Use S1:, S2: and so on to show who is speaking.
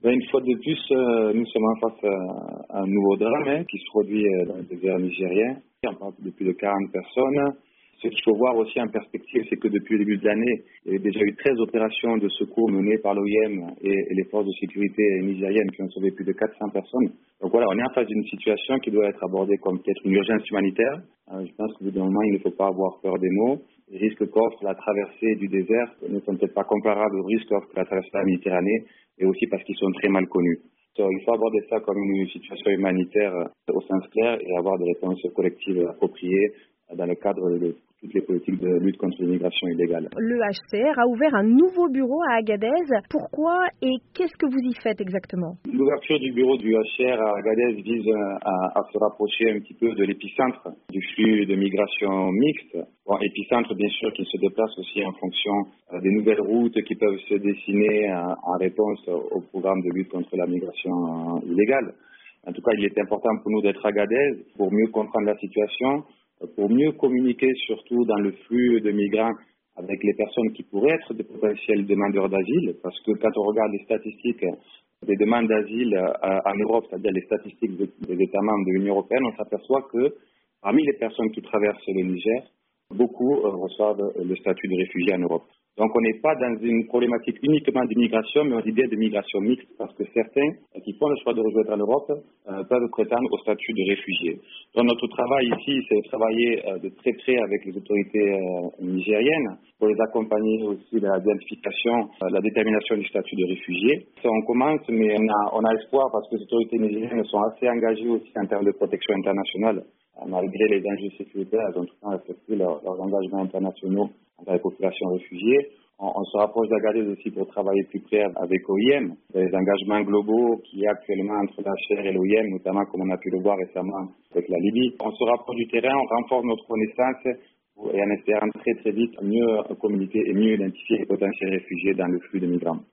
S1: Une fois de plus, nous sommes face à un nouveau drame qui se produit dans le désert nigérien. On parle de plus de 40 personnes. Ce qu'il faut voir aussi en perspective, c'est que depuis le début de l'année, il y a déjà eu 13 opérations de secours menées par l'OIM et les forces de sécurité nigériennes qui ont sauvé plus de 400 personnes. Donc voilà, on est en face d'une situation qui doit être abordée comme peut-être une urgence humanitaire. Je pense qu'au bout d'un moment, il ne faut pas avoir peur des mots. Les risques qu'offre la traversée du désert ne sont peut-être pas comparables aux risques qu'offre la traversée de la Méditerranée, et aussi parce qu'ils sont très mal connus. Donc, il faut aborder ça comme une situation humanitaire au sens clair et avoir des réponses collectives appropriées dans le cadre de toutes les politiques de lutte contre l'immigration illégale.
S2: Le HCR a ouvert un nouveau bureau à Agadez. Pourquoi et qu'est-ce que vous y faites exactement?
S1: L'ouverture du bureau du HCR à Agadez vise à se rapprocher un petit peu de l'épicentre du flux de migration mixte. Bon, épicentre, bien sûr, qui se déplace aussi en fonction des nouvelles routes qui peuvent se dessiner en réponse au programme de lutte contre la migration illégale. En tout cas, il est important pour nous d'être à Agadez pour mieux comprendre la situation, pour mieux communiquer surtout dans le flux de migrants avec les personnes qui pourraient être des potentiels demandeurs d'asile, parce que quand on regarde les statistiques des demandes d'asile en Europe, c'est-à-dire les statistiques des États membres de l'Union européenne, on s'aperçoit que parmi les personnes qui traversent le Niger, beaucoup reçoivent le statut de réfugié en Europe. Donc on n'est pas dans une problématique uniquement d'immigration, mais on dit bien de migration mixte, parce que certains qui font le choix de rejoindre l'Europe peuvent prétendre au statut de réfugié. Donc notre travail ici, c'est de travailler de très près avec les autorités nigériennes pour les accompagner aussi dans l'identification, la détermination du statut de réfugié. Ça, on commence, mais on a espoir parce que les autorités nigériennes sont assez engagées aussi en termes de protection internationale. Malgré les enjeux sécuritaires, elles ont tout le temps respecté leurs engagements internationaux envers les populations réfugiées. On se rapproche d'Agadez aussi pour travailler plus près avec l'OIM. Les engagements globaux qu'il y a actuellement entre l'HCR et l'OIM, notamment comme on a pu le voir récemment avec la Libye. On se rapproche du terrain, on renforce notre connaissance et en espérant très très vite mieux communiquer et mieux identifier les potentiels réfugiés dans le flux de migrants.